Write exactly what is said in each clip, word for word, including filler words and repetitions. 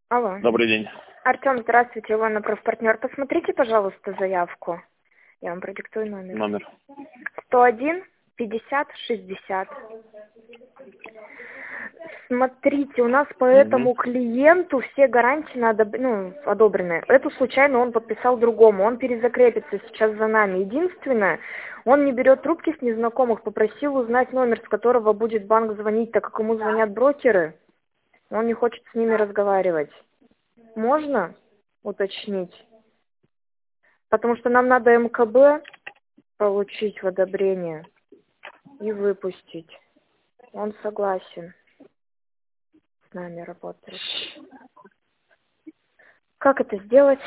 Алло. Добрый день. Артем, здравствуйте, Илона, профпартнер. Посмотрите, пожалуйста, заявку. Я вам продиктую номер. Номер. сто один пятьдесят шестьдесят. Смотрите, у нас по этому Угу. клиенту все гарантии надо, ну, одобрены. Эту случайно он подписал другому. Он перезакрепится сейчас за нами. Единственное, он не берет трубки с незнакомых. Попросил узнать номер, с которого будет банк звонить, так как ему звонят брокеры. Он не хочет с ними разговаривать. Можно уточнить? Потому что нам надо эм ка бэ получить в одобрение и выпустить. Он согласен с нами работать. Как это сделать?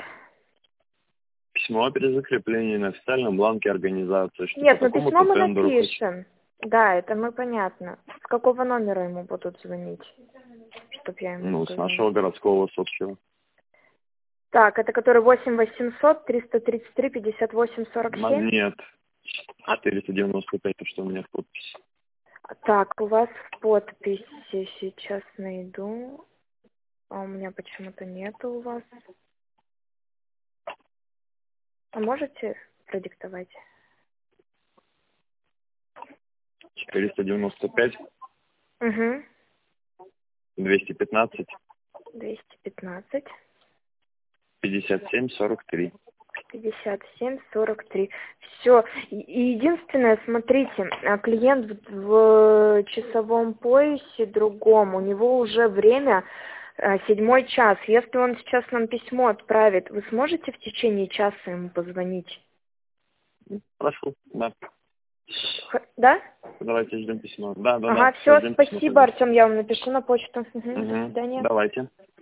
Письмо о перезакреплении на официальном бланке организации. Что Нет, по ну письмо такому-то мы тендеру хочет. напишем. Да, это мы понятно. С какого номера ему будут звонить? Чтоб я ему Ну, с сказала. нашего городского с общего. Так, это который восемь восемьсот триста тридцать три пятьдесят восемь сорок На- семь? Нет. А, четыреста девяносто пять, то, что у меня в подписи. так, у вас в подписи сейчас найду. А у меня почему-то нету у вас. А можете продиктовать? четыреста девяносто пять, Угу. двести пятнадцать, двести пятнадцать пятьдесят семь сорок три. пятьдесят семь сорок три. Все. И единственное, смотрите, а клиент в в часовом поясе другом, у него уже время а, седьмой час. Если он сейчас нам письмо отправит, вы сможете в течение часа ему позвонить? Хорошо, да. Х- Да? Давайте ждем письма. Да, да, Ага, да. Все, все, ждем письма спасибо, тогда. Артем, я вам напишу на почту. Мгм, до Угу. свидания. Давайте.